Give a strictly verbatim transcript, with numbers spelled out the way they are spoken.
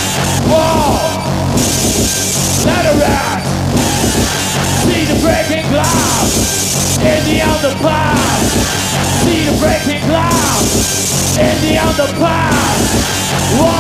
Whoa! Let her ride. See the breaking glass in the underpass. See the breaking glass in the underpass. Whoa!